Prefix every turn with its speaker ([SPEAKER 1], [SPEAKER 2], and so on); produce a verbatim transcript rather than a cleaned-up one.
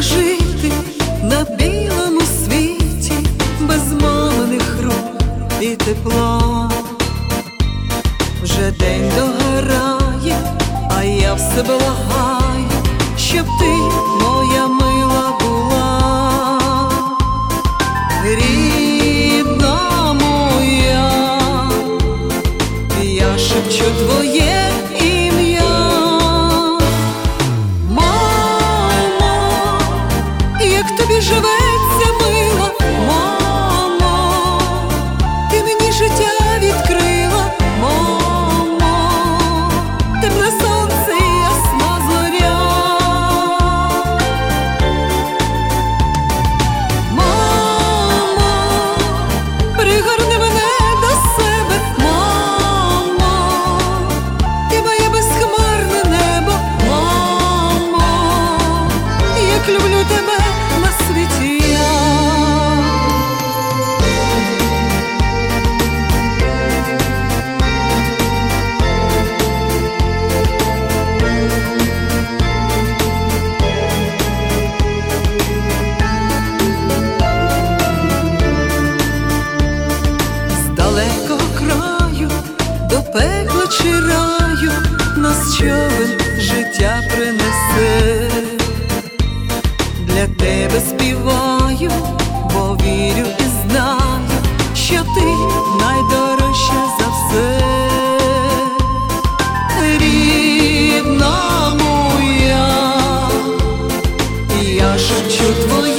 [SPEAKER 1] жити на білому світі, без маминих рук і тепла. Вже день догорає, а я все благаю, щоб ти, моя мила, була. Рідна моя, я шепчу твоє ім'я. Мамо, як тобі живеться, мила, мамо, ти мені життя відкрила, мамо, тепле сонце і ясна зоря. Мамо, пригорни мене до себе, мамо, ти моє безхмарне небо, мамо, як люблю тебе на світі я. З далекого краю до пекла чи раю нас човен життя принесе. Для тебе співаю, бо вірю і знаю, що ти найдорожча за все. Рідна моя, я шепчу твоє